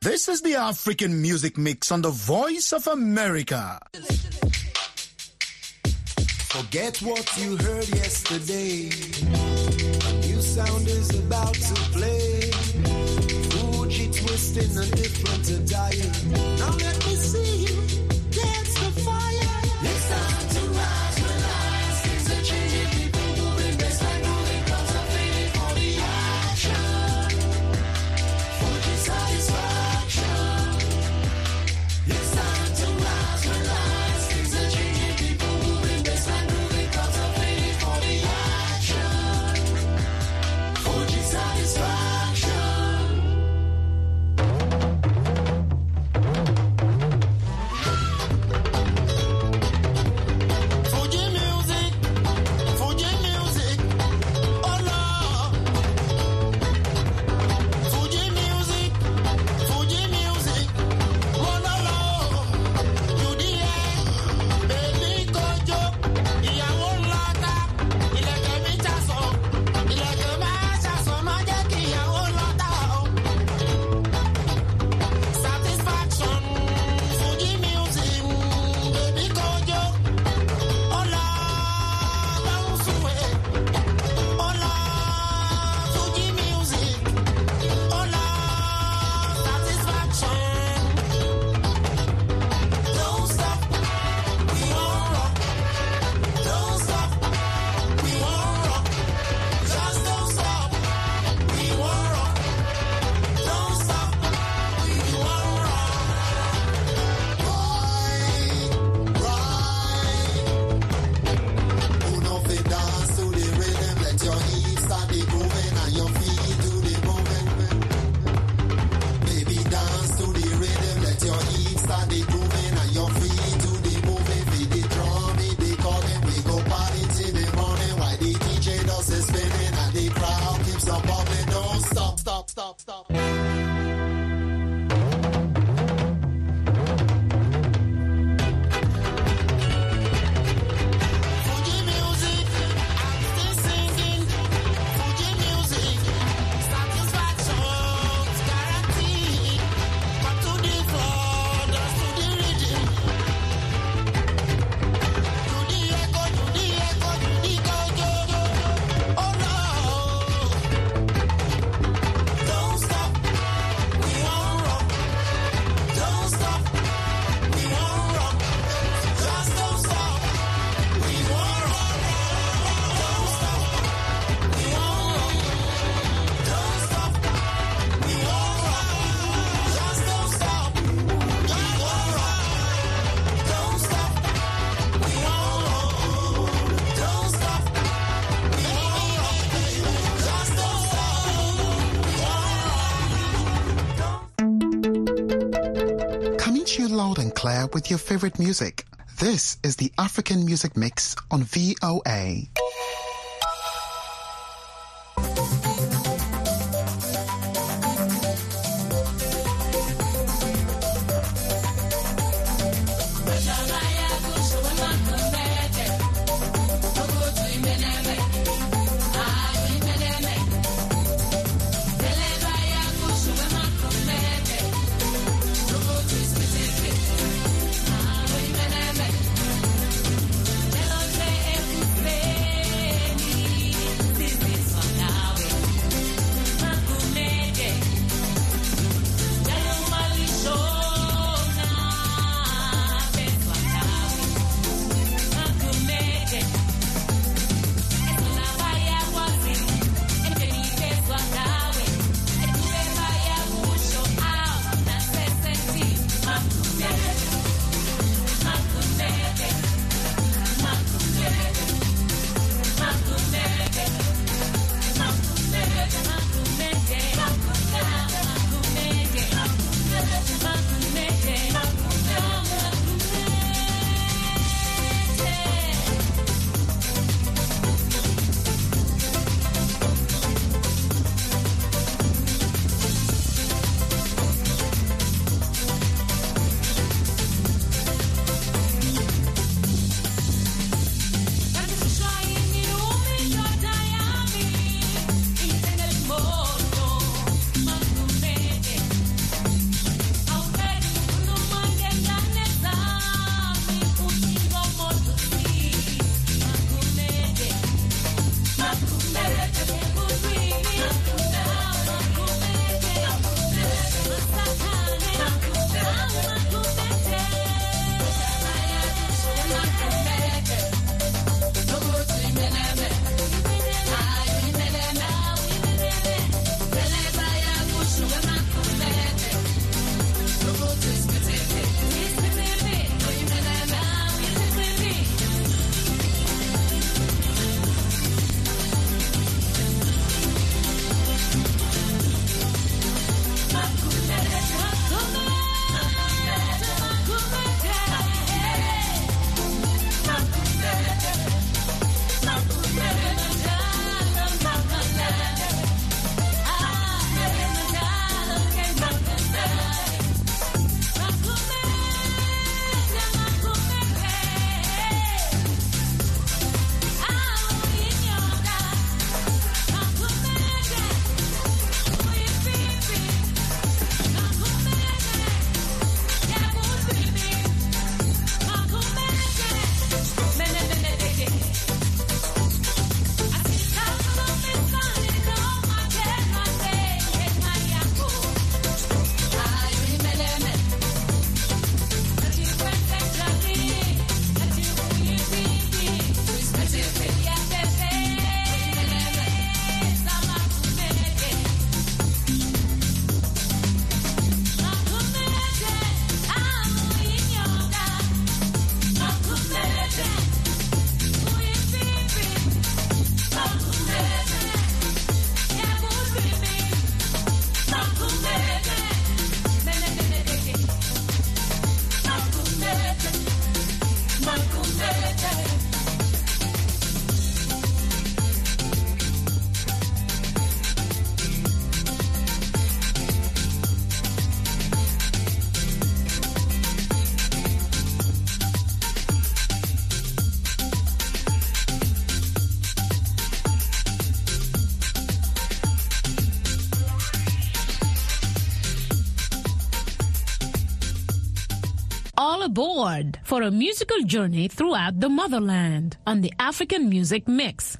This is the African Music Mix on the Voice of America. Forget what you heard yesterday. A new sound is about to play. Fuji twisting a different attire. Now let me see you dance the fire. It's time to rise, realize things are changing. People moving, baseline moving, clouds are fading for the action. Fuji satisfaction. It's time to rise, realize things are changing. People moving, baseline moving, clouds are fading for the action. Fuji satisfaction. Loud and clear with your favorite music. This is the African Music Mix on VOA. Hey. all aboard for a musical journey throughout the motherland on the African Music Mix.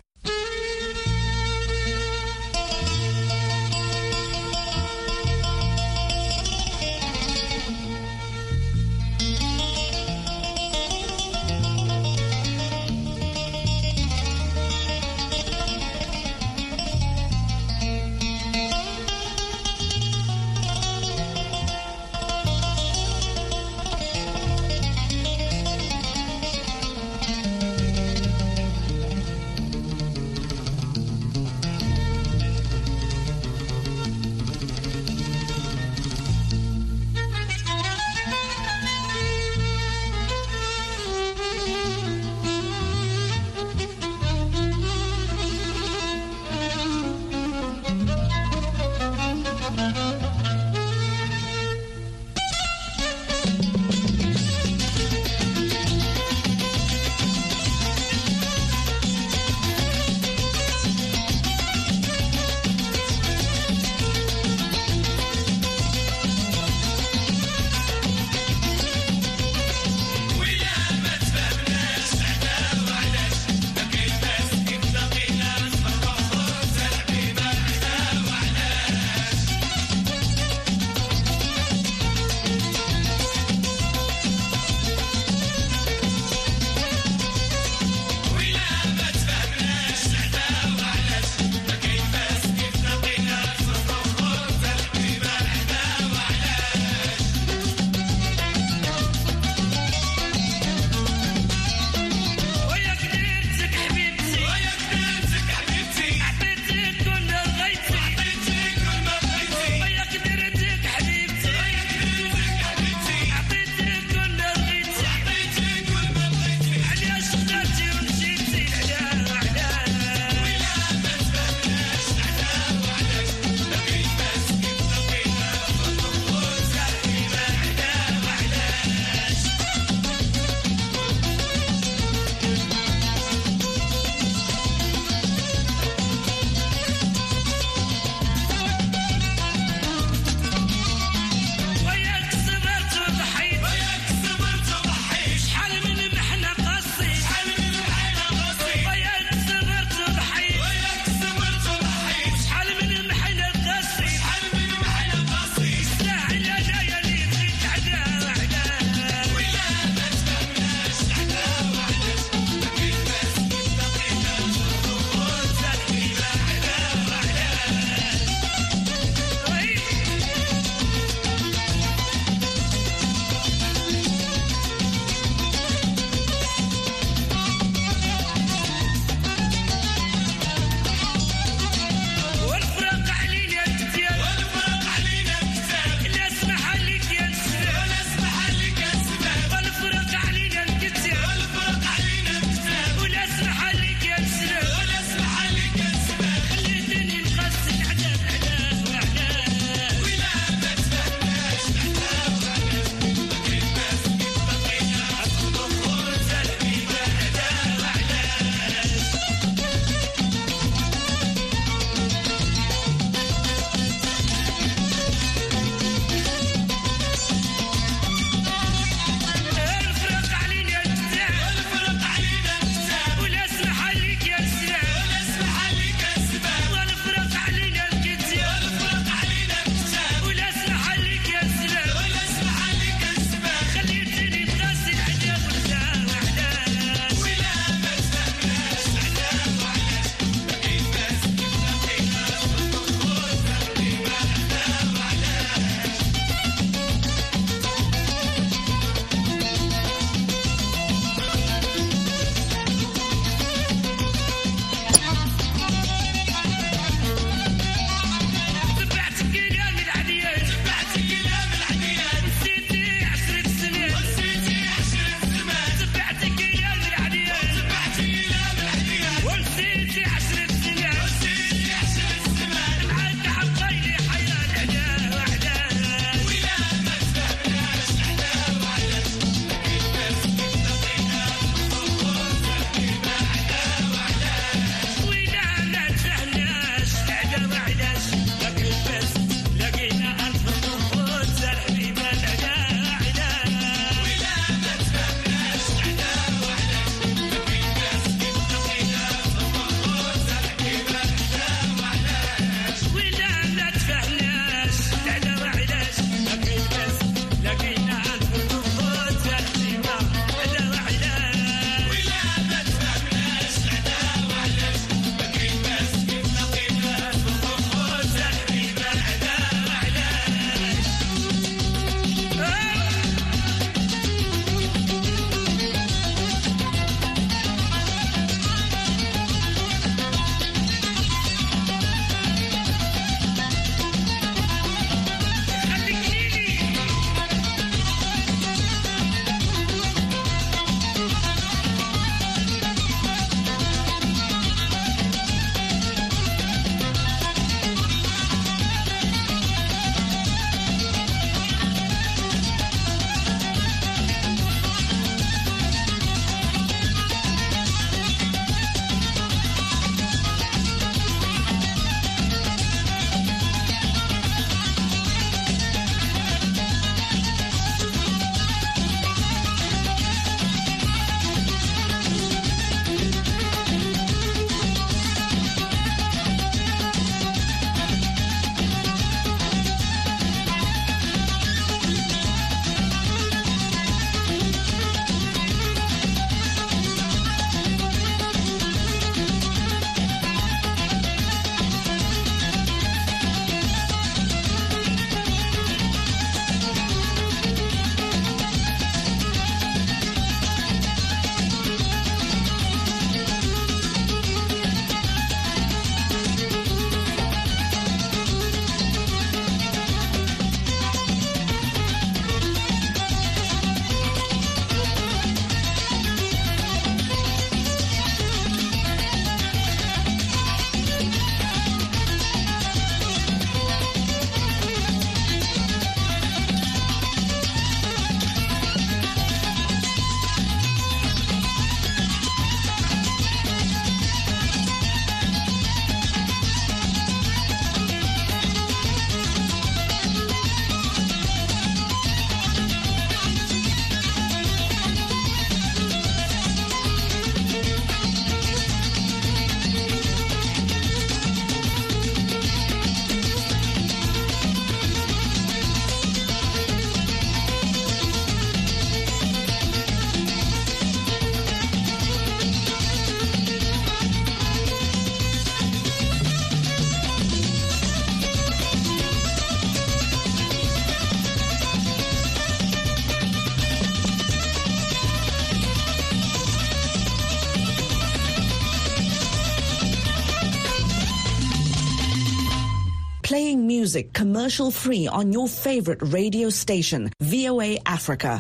playing music commercial-free on your favorite radio station, VOA Africa.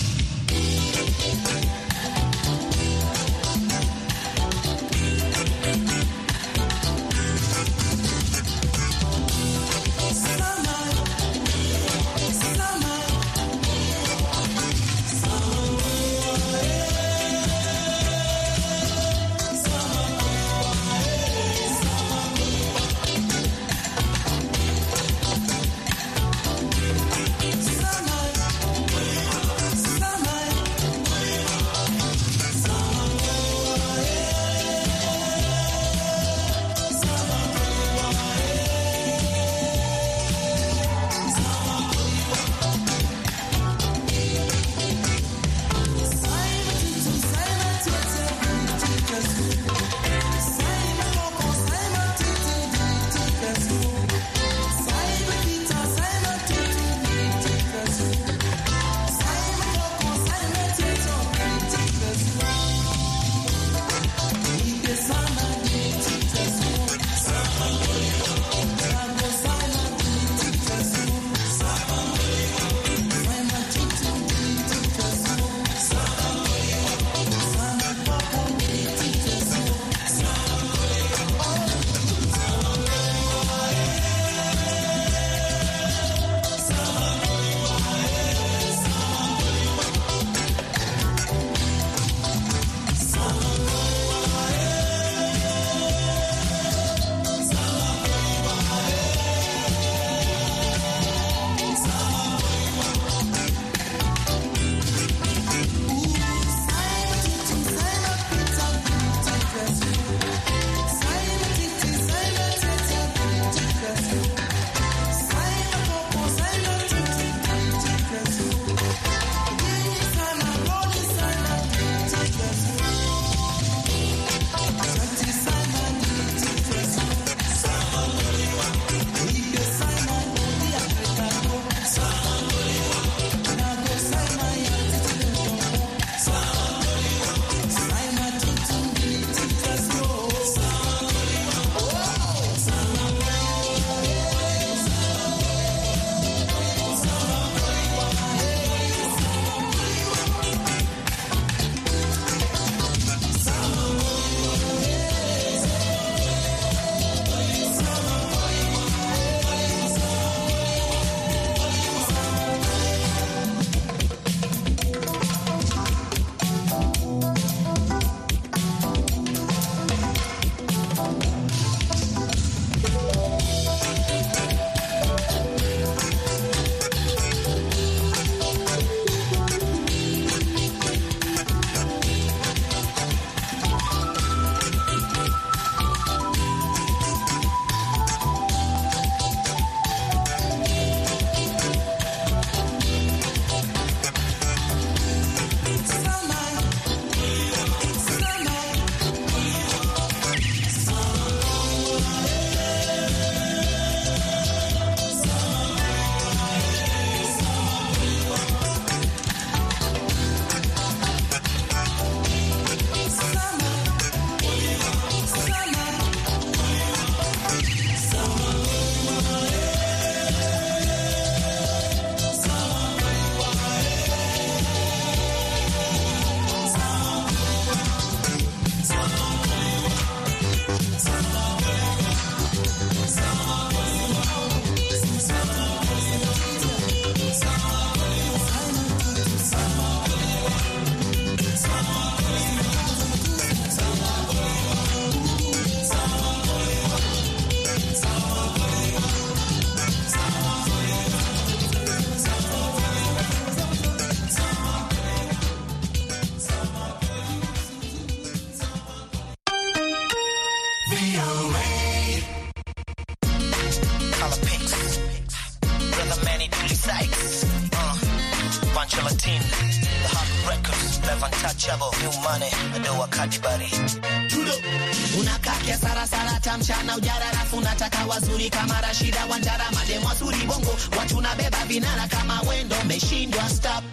Unakake sara sara tamchana ujara rafu nataka wazuri kama Rashida Wanjara mademo wazuri bongo watu nabeba vinara kama wendo meshindwa stop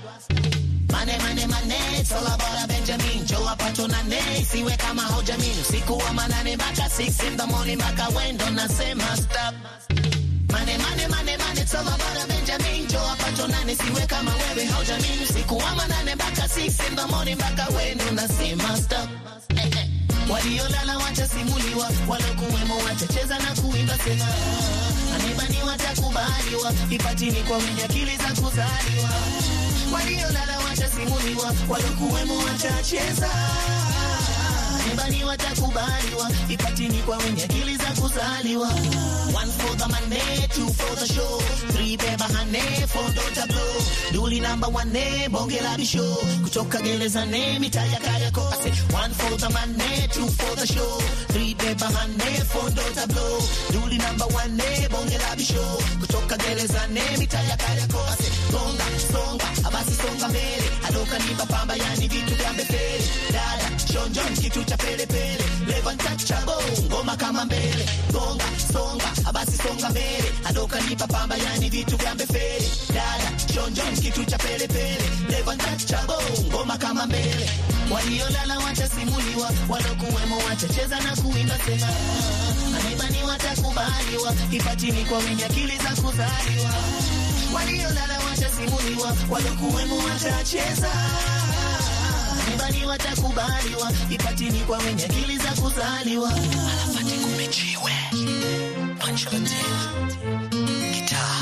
Mane mane mane it's all about a Benjamin Joa pato na ne siwe kama hojamin usiku wa manane mpaka 6 in the morning mpaka wendo nasema stop Mane, mane, mane, mane, it's all about a Benjamin. Joe, apato nane, siwe kama wewe, haujamini. Usiku wa manane, mpaka 6 in the morning, mpaka wenu unasema stop. Waliolala watasimuliwa, walokuwemo watacheza na kuimba sema. Anibani watakubaliwa, ipatini kwa wenye akili za kuzaliwa. Waliolala watasimuliwa, walokuwemo watacheza. Anibani watakubaliwa, ipatini kwa wenye akili za kuzaliwa. 1 for the money, 2 for the show, 3 beba hane, 4 dota blow. Duli number 1 bonge la bisho, kutoka gereza ne mitaya kaya ko. I say 1 for the money, 2 for the show, 3 beba hane, 4 dota blow. Duli number 1 bonge la bisho, kutoka gereza ne mitaya kaya ko. I say songa, songa, abasi songa mbele, adoka nipa pamba yani vitu vya mbele. Dada, shonjon kitu cha pele pele, level touchable, ngoma kama mbele. Songa, songa, abasi songa mbele, adoka nipa pamba yani vitu vya mbele. Dada, shonjon kitu cha pele pele, level touchable, ngoma kama mbele. Waliolala watasimuliwa, walokuwemo watacheza na kuimba sema. Anibani watakubaliwa, ipatini kwa wenye akili za kuzaliwa. Waliolala watasimuliwa, walokuwemo watacheza. Anibani watakubaliwa, ipatini kwa wenye akili za kuzaliwa. Alafati kumechiwe Panchalate Guitar.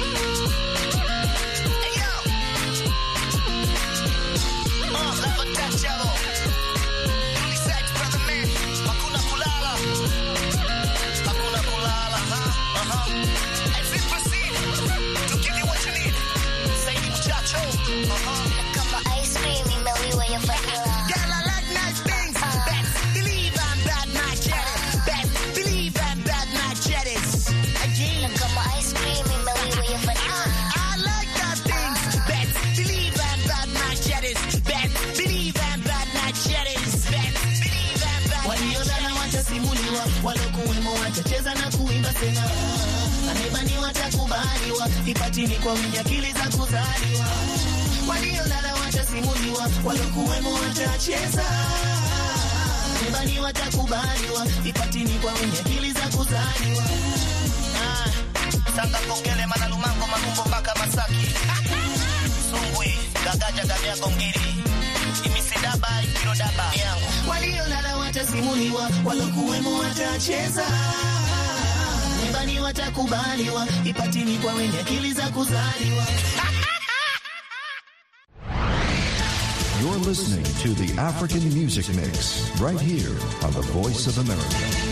Hey yo, level touchable, Sex brother man, hakuna kulala, hakuna kulala. As we proceed to give you what you need, say muchacho. Kama ice cream imeliwa ya vanilla. Girl, I like nice things. Best believe I'm bad, not jealous. Best believe I'm bad, not jealous. Again. Kama ice cream imeliwa ya vanilla. I like that things. Best believe I'm bad, not jealous. Best believe I'm bad, not jealous. Best believe I'm bad. Waliolala watasimuliwa, walokuwemo watacheza na kuimba sema. Anibani watakubaliwa, ipatini kwa wenye akili za kuzaliwa. Waliolala watasimuliwa, walokuwemo watacheza. Anibani watakubaliwa, ipatini kwa wenye akili za kuzaliwa. Sanga kongele manalumango manumbo mpaka Masaki. Sungwi, gagaja gamea kongiri. Imisidaba, ikirodaba yangu. Waliolala watasimuliwa, walokuwemo watacheza. Anibani watakubaliwa, ipatini kwa wenye akili za kuzaliwa. You're listening to the African Music Mix, right here on the Voice of America.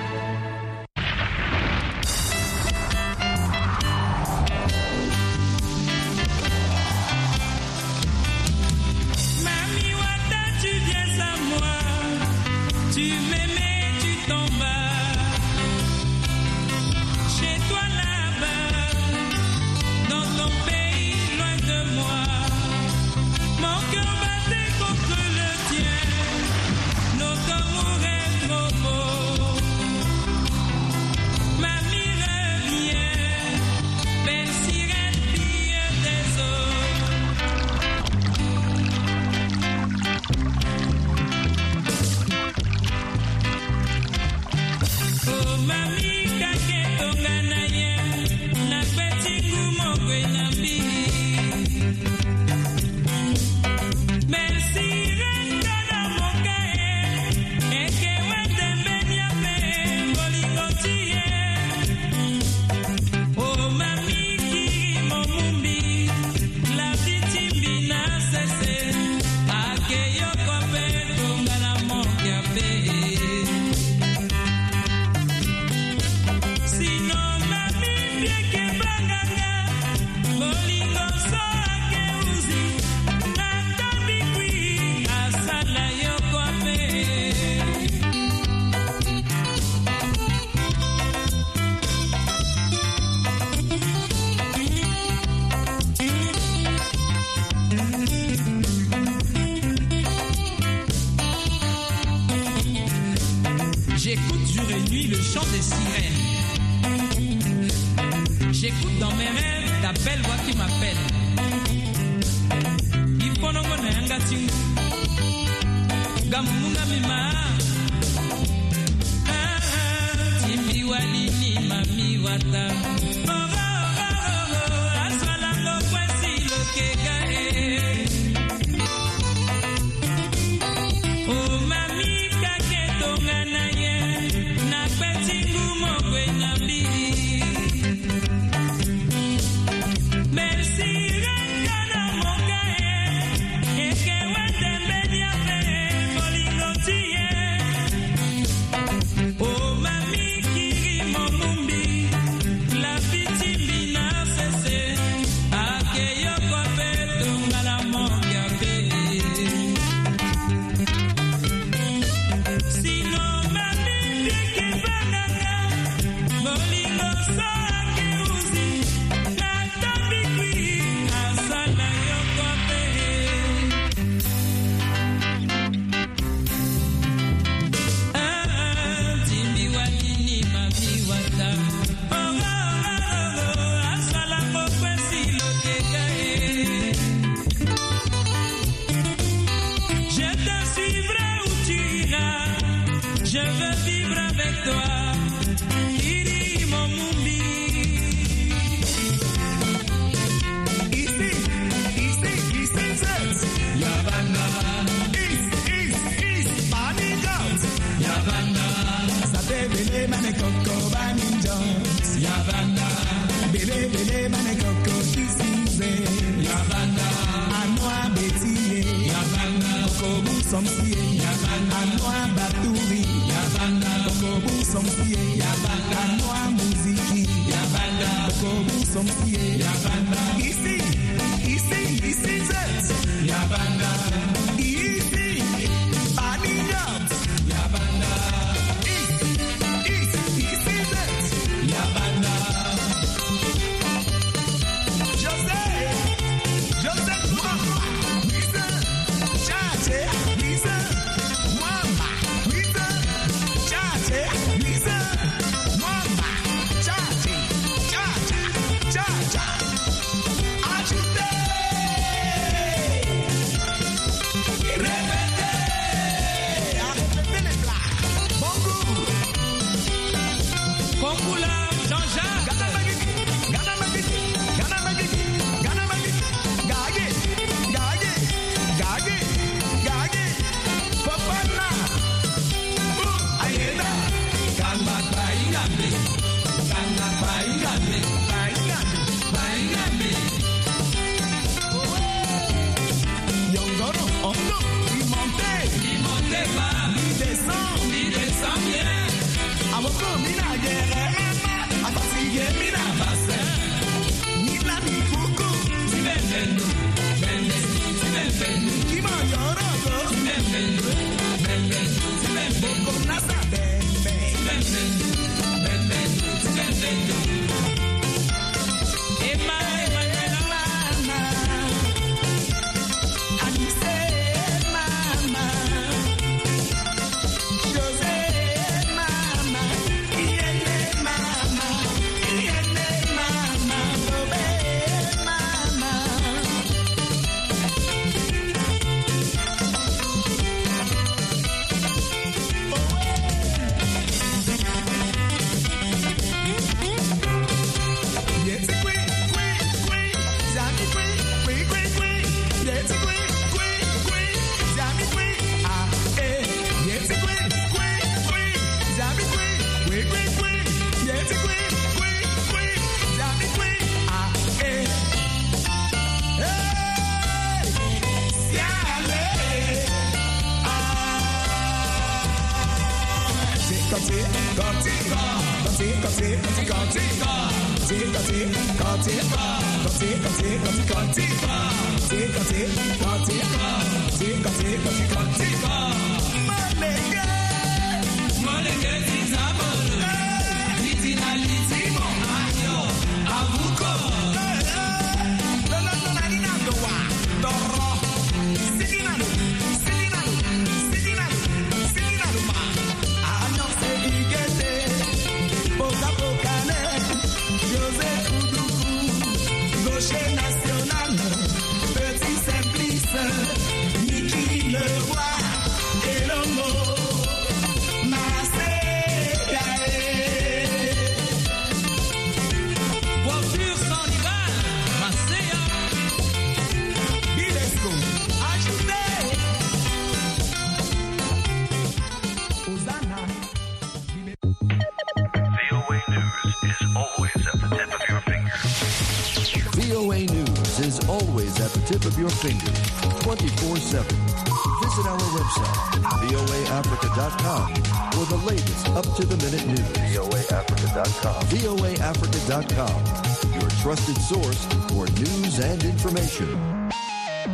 J'écoute jour et nuit le chant des sirènes. J'écoute dans mes rêves ta belle voix qui m'appelle. Iponongo na yanga tingu Gamunga mima Timbi walini mami wata Tip of your finger, 24/7. Visit our website, voaafrica.com, for the latest up-to-the-minute news. voaafrica.com. voaafrica.com, your trusted source for news and information.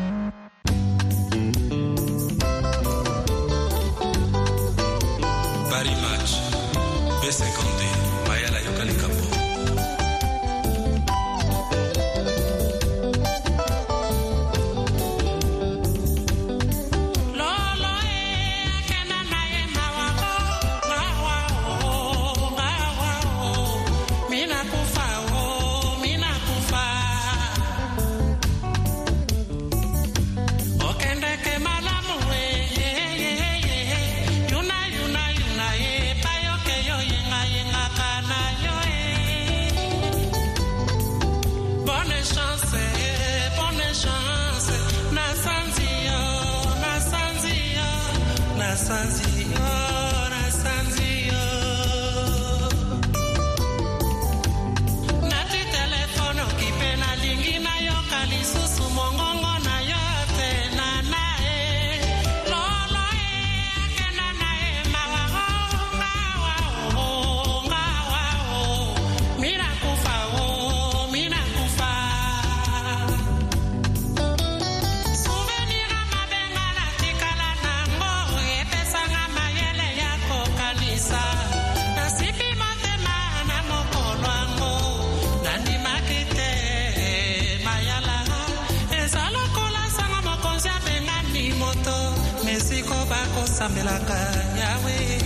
Samilaka Yahweh.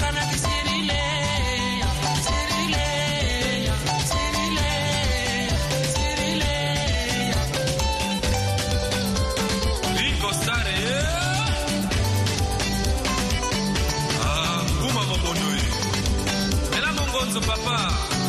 Papa.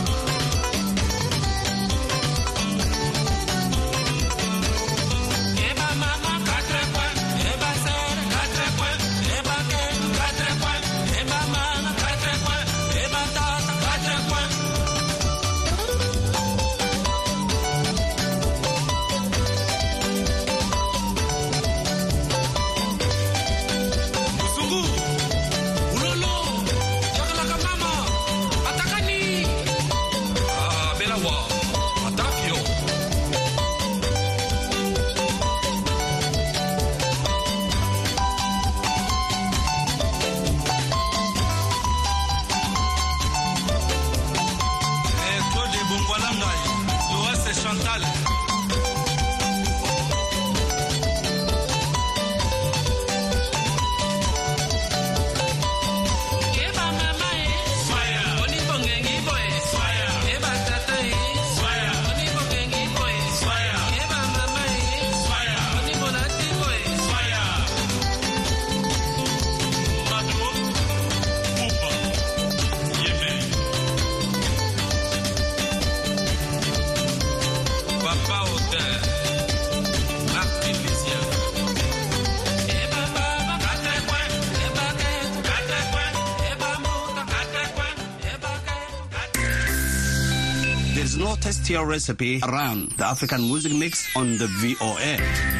There's no tastier recipe around the African music mix on the VOA.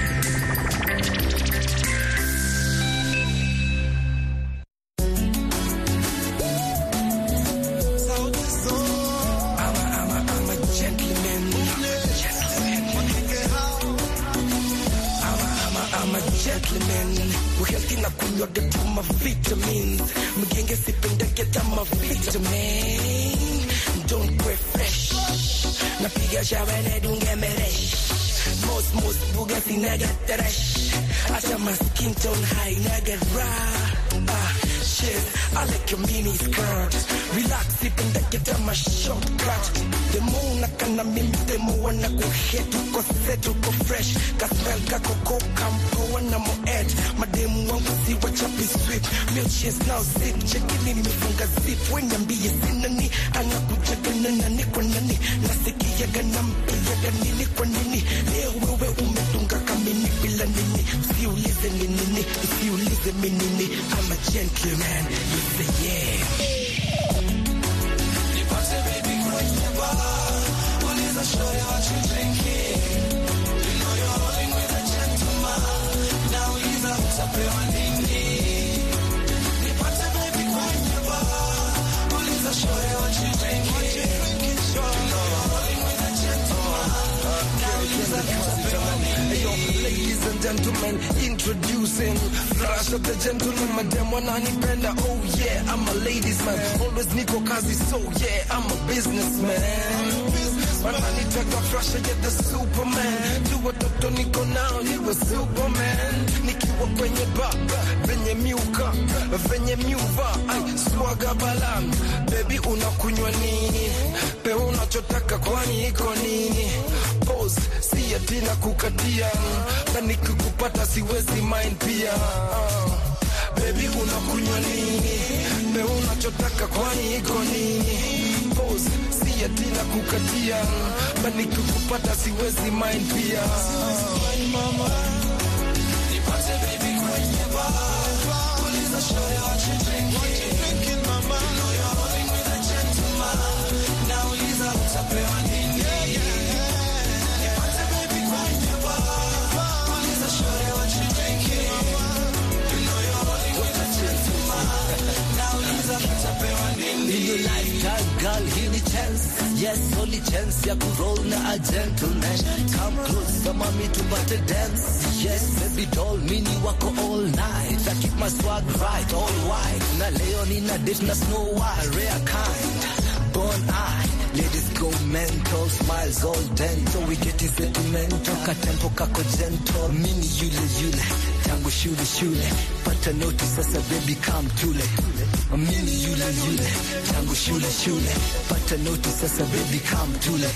I like your mini skirt. Relax, sip and get on my shortcut. The moon I can mimi the moon I go hit to go set to go fresh. Got smell kako go come go and I'm on edge. My demu want to see what up is sweet. Milk cheese now sip. Checking in me funga zip. When I'm be a sinani. Anakuja ganana ni kwa nani. Nasiki ya ganam ya ganini kwa nini. Leo wewe umetunga kamini bila nini. If you listen nini. If you listen me nini. I'm a gentleman. You say yeah. Nipate baby kwenye bar. Uliza show you what you drinking. You know you're rolling with a gentleman. Now uliza utapewa nini. Nipate baby kwenye bar. Uliza show you what you drinking. You know you're rolling with a gentleman. Now uliza utapewa nini. Hey yo, ladies and gentlemen, introducing Flash of the gentleman, madam wananipenda. Oh yeah, I'm a ladies man. Always niko kazi, so yeah, I'm a businessman. Wananitaka Flash, yeah, the Superman. Tu watoto niko nao, you a Superman. Nikiwa kwenye bar, venye miuka, venye miuva, ay, swaga balam. Baby unakunywa nini? Pe unachotaka kwani iko nini? Pose, si atina kukatia. Na nikikupata siwezi mind pia. Baby unakunywa nini? Pe unachotaka kwani iko nini? Pose, si atina kukatia. Na nikikupata siwezi mind pia. Mama, nipate baby kwenye bar. Uliza show you what you drinking, mama. You know you're rolling with a gentleman. Now uliza utapewa nini? Nipate baby kwenye bar. Uliza show you what you drinking. You know you're rolling with a gentleman. Now uliza utapewa nini? In your lifetime, girl, hii ni chance. Yes, only chance ya kuroll na a gentleman. Come close, mami tupate dance. Yes, baby doll, mini wako all night. I keep my swag right, all white. Na leo nina date na Snow White, rare kind. Born eye, ladies go mental, smiles all dental. We getting sentimental, katempo kako gentle. Mini yule, tangu shule. Pata notice sasa baby come tule. mimi yule tangu shule pata noti sasa baby come tule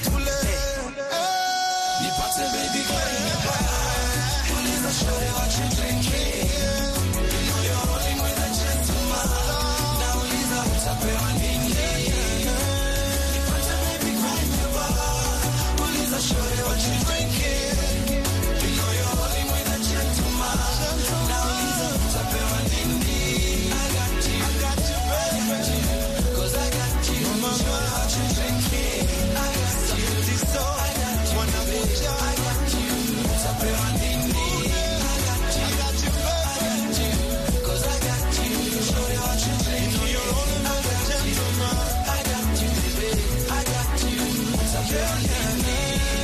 nipate baby kwenye bar uliza shore what you drinking you know you're rolling with a gentleman nauliza utapewa nini nipate baby kwenye bar uliza shore what you drinking you know you're rolling with a gentleman nauliza utapewa nini I got you baby cause I got you shore what you drinking I got you so I got you wanna be I got you utapewa nini I got you baby cause I got you shore what you drinking you know you're rolling with a gentleman I got you baby I got you utapewa nini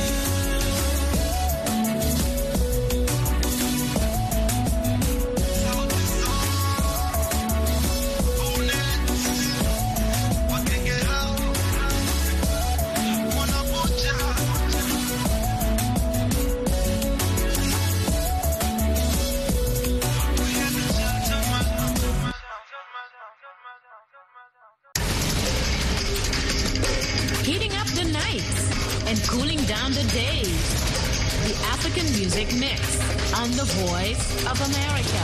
Heating up the nights and cooling down the days. The African Music Mix on the Voice of America.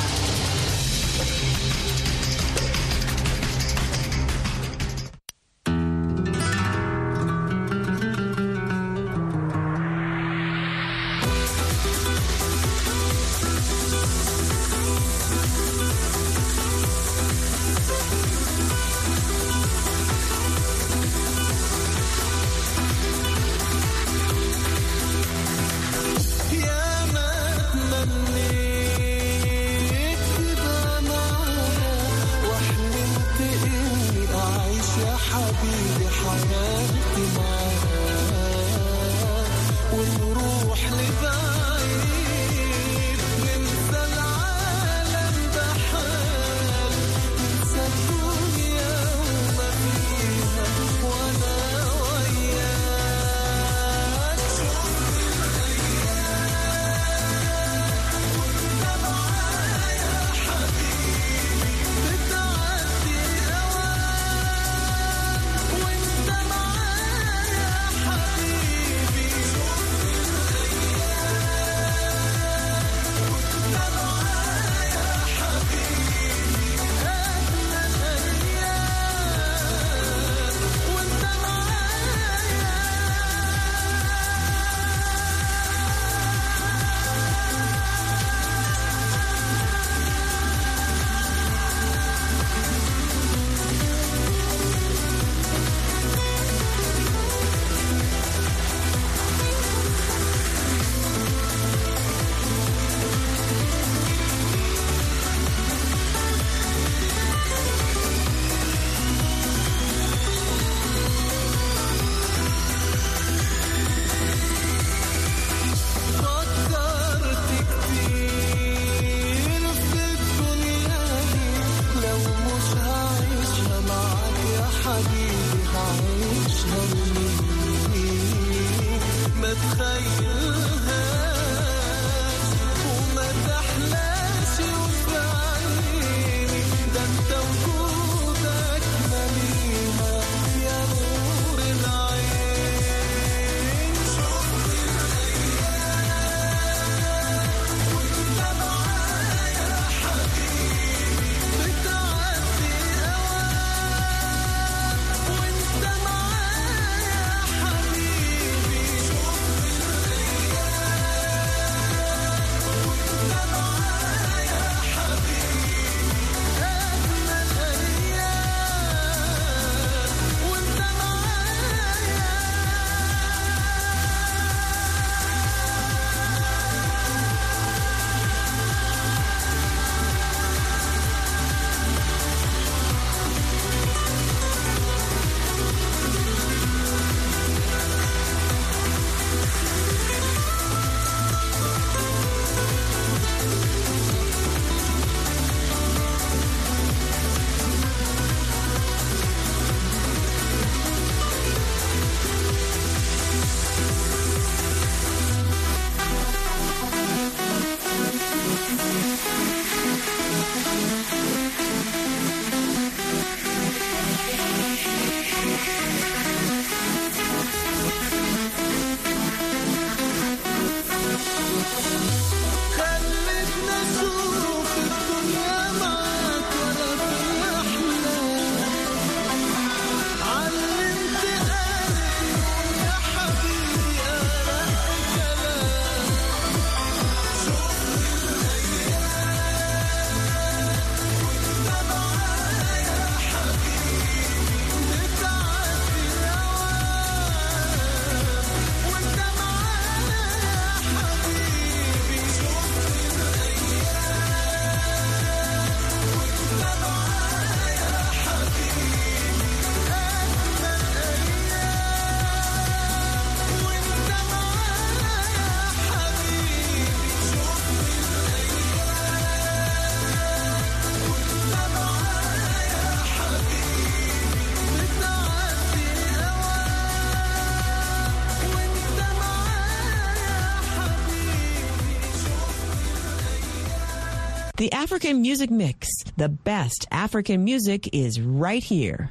The African Music Mix. The best African music is right here.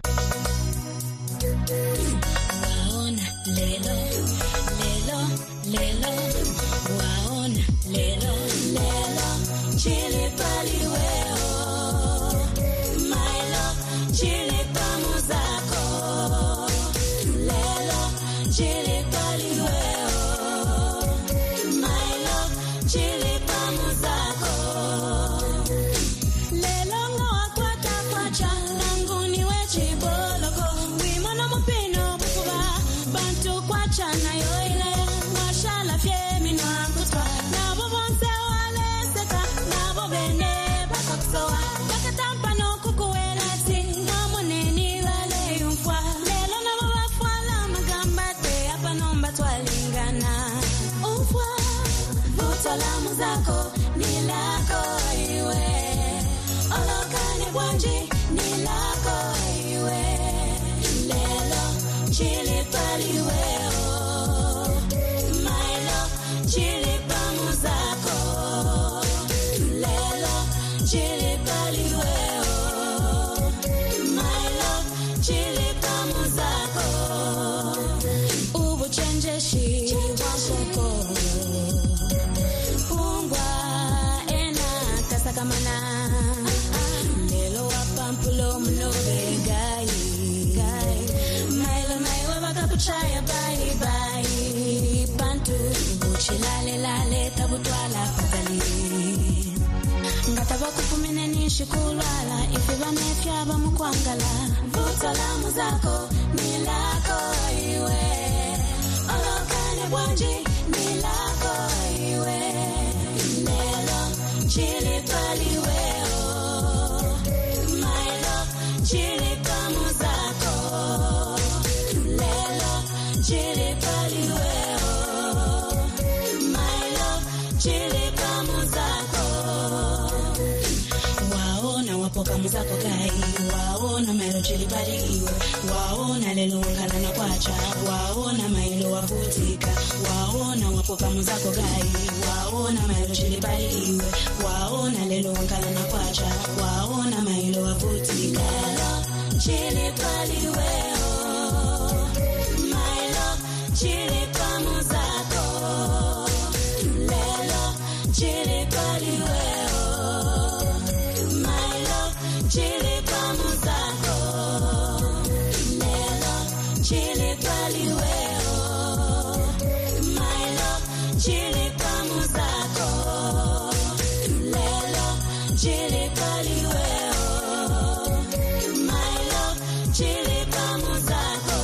Shikulala ifibamefya bamukwangala vutalamu zako nilako iwe olokane bwanji nilako iwe lelo chili paliwe my love chili pamu zako lelo chili paliwe my love chili pamu zako wapoka muzako kai waona mailo chilipaliwe waona lelo ngala na kwacha waona mailo wavutika waona wapoka muzako kai waona mailo chilipaliwe waona lelo ngala na kwacha waona mailo wavutika chilipaliwe mailo chilipamuzako lelo chilipaliwe chili pamuzako lelo chili paliweo my love chili pamuzako lelo chili paliweo my love chili pamuzako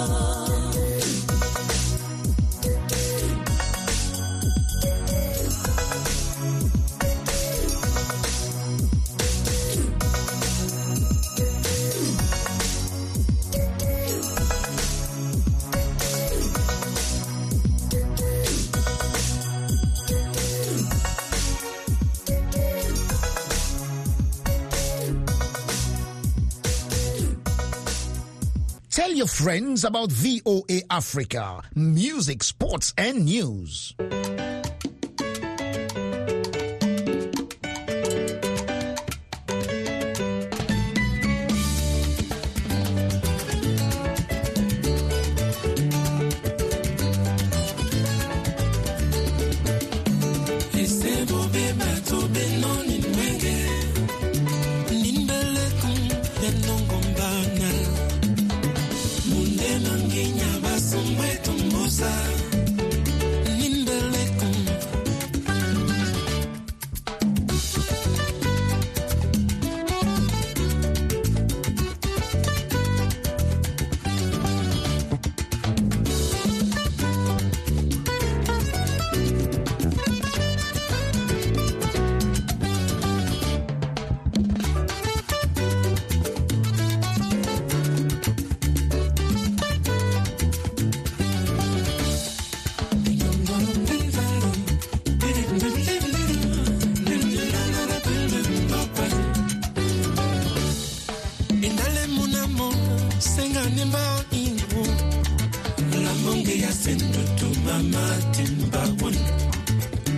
Tell your friends about VOA Africa, music, sports, and news.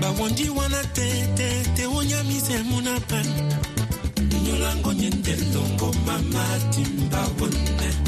timba wondi wana te wonya mise munapan nyolango nyendelo ngoma timba wonne